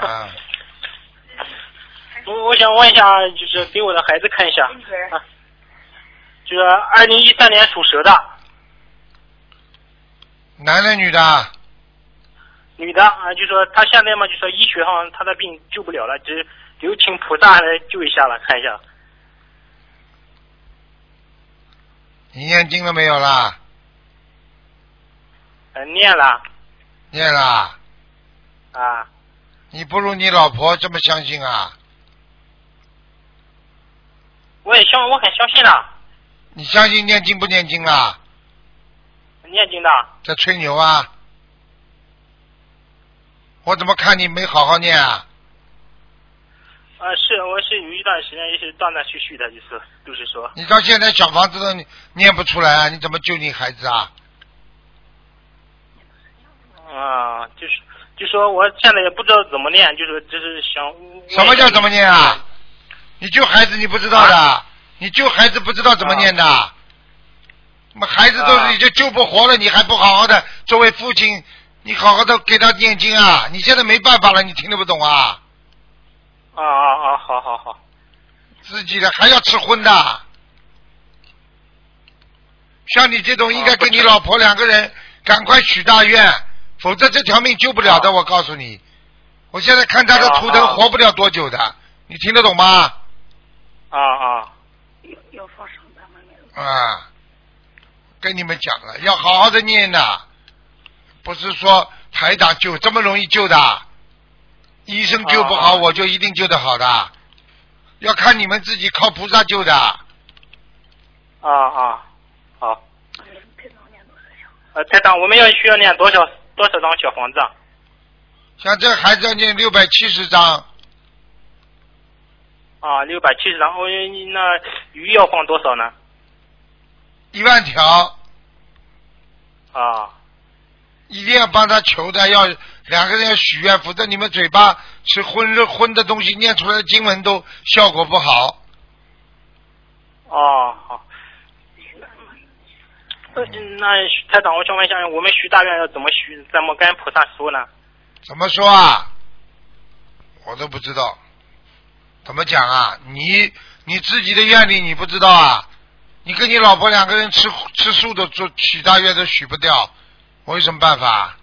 啊。 我想问一下，就是给我的孩子看一下，啊，就是2013年属蛇的， 男的女的？ 女的啊，就说她现在嘛，就说医学上她的病救不了了，只有请菩萨来救一下了，看一下。 你念经了没有啦？ 念了。 念了。 啊。 你不如你老婆这么相信啊？ 我很相信了。 你相信念经不念经啦？ 念经的。 在吹牛啊？我怎么看你没好好念啊？ 是，我是有一段时间也是断断续续的，就是说。 你到现在小房子都念不出来啊？你怎么救你孩子啊？ 啊，就说我现在也不知道怎么念，就是只是想。 什么叫怎么念啊？你救孩子你不知道的，你救孩子不知道怎么念的。那么孩子都是已经救不活了，你还不好好的作为父亲，你好好的给他念经啊！你现在没办法了，你听得不懂啊？ 好。 自己的还要吃荤的，像你这种应该跟你老婆两个人赶快许大愿，否则这条命救不了的。我告诉你，我现在看他的图腾活不了多久的，你听得懂吗？ 要放生的吗？ 啊，跟你们讲了，要好好的念的，不是说台长救这么容易救的，医生救不好我就一定救得好的，要看你们自己靠菩萨救的。 好。台长，我们需要念多少张小房子啊？ 像这孩子要念670张。 670张，那鱼要放多少呢 ？1万条。一定要帮他求的，要两个人要许愿，否则你们嘴巴吃荤的东西，念出来的经文都效果不好。 好。那台长，我想问一下，我们许大愿要怎么许？怎么跟菩萨说呢？ 怎么说啊？我都不知道。怎么讲啊？你自己的愿力你不知道啊？你跟你老婆两个人吃素的做许大愿都许不掉，我有什么办法？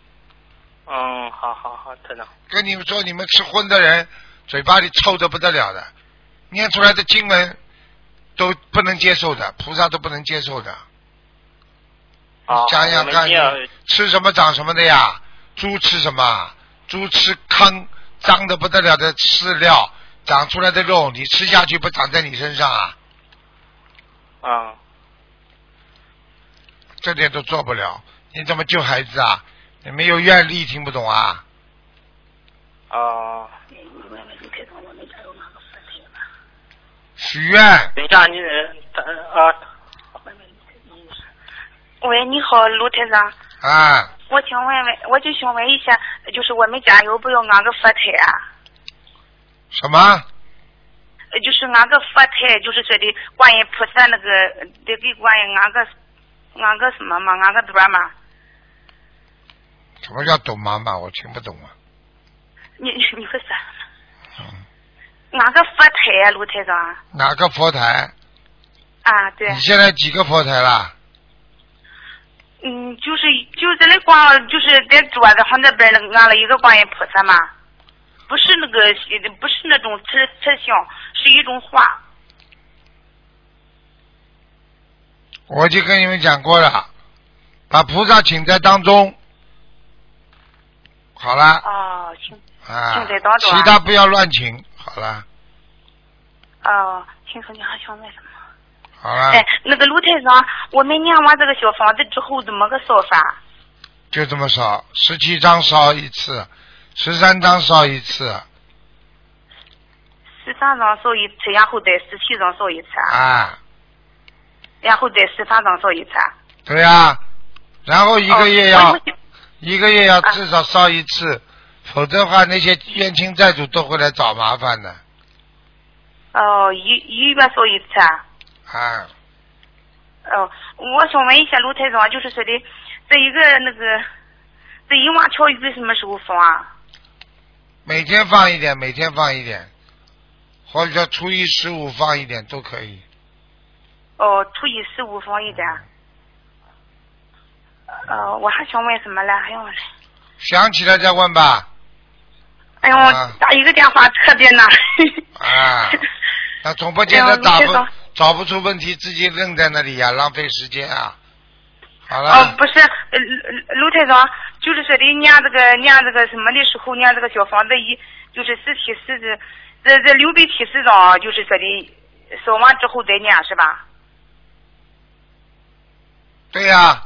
好，台长。 跟你们说，你们吃荤的人嘴巴里臭得不得了的，念出来的经文都不能接受的，菩萨都不能接受的。想想看，吃什么长什么的呀？猪吃什么？猪吃糠，脏得不得了的饲料，长出来的肉，你吃下去不长在你身上啊？这点都做不了，你怎么救孩子啊？你没有愿力，听不懂啊？许愿。 等一下，你喂，你好，卢台长。我就想问一下，就是我们家要不要安个佛台啊？ 什么？ 就是安个佛台，就是说的观音菩萨那个得给观音安个什么嘛，安个多嘛？ 什么叫懂妈妈？我听不懂啊。 你会啥？安个佛台啊，卢台长。 哪个佛台？ 对。 你现在几个佛台了？ 就是那光，就是在桌子上那边安了一个观音菩萨嘛，不是那种瓷像，是一种画。 我就跟你们讲过了，把菩萨请在当中，好了。 请在当中。 其他不要乱请，好了。 听说你还想问什么？ 好了。 那个卢台长，我们念完这个小房子之后怎么个烧法？ 就这么烧，17张烧一次，13张烧一次。 13张烧一次，然后再17张烧一次。然后再13张烧一次。 对呀，然后一个月要至少烧一次，否则的话那些冤亲债主都会来找麻烦的。 一月烧一次啊？我想问一下卢台长，就是说的这一万条鱼什么时候放啊？ 每天放一点，每天放一点，或者说初一十五放一点都可以。 哦，初一十五放一点。我还想问什么了？哎呦， 想起来再问吧。 哎呦，打一个电话特别难。 啊，那总不见得找不出问题，自己愣在那里呀，浪费时间啊。好了。 哦，不是，卢台长，就是说的念这个什么的时候，念这个小房子就是14这6笔70张，就是说的烧完之后再念是吧？ 对呀。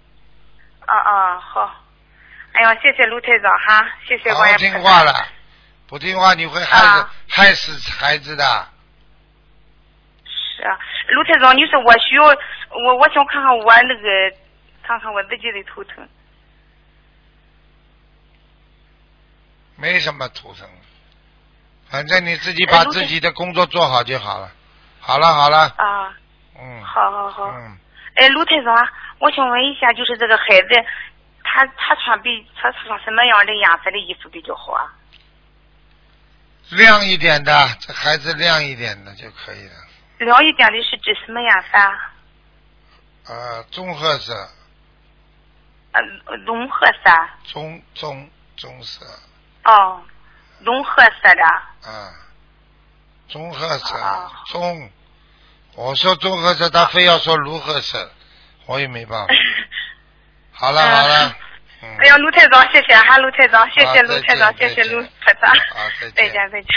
好。哎呀，谢谢卢台长哈，谢谢观音菩萨。 好听话了，不听话你会害死孩子的。 是啊，卢台长，你说我需要我想看看我看看我自己的图腾。 没什么图腾，反正你自己把自己的工作做好就好了。好了。 啊。好。卢台长，我想问一下，就是这个孩子，他穿什么样的颜色的衣服比较好啊？ 亮一点的，这孩子亮一点的就可以了。 亮一点的是指什么颜色？ 棕褐色。 棕褐色。 棕色。 哦，棕褐色的。 棕褐色。我说棕褐色，他非要说卢褐色，我也没办法。好了。 哎呀，卢台长，谢谢哈，卢台长，谢谢卢台长，谢谢卢台长。 再见。 再见。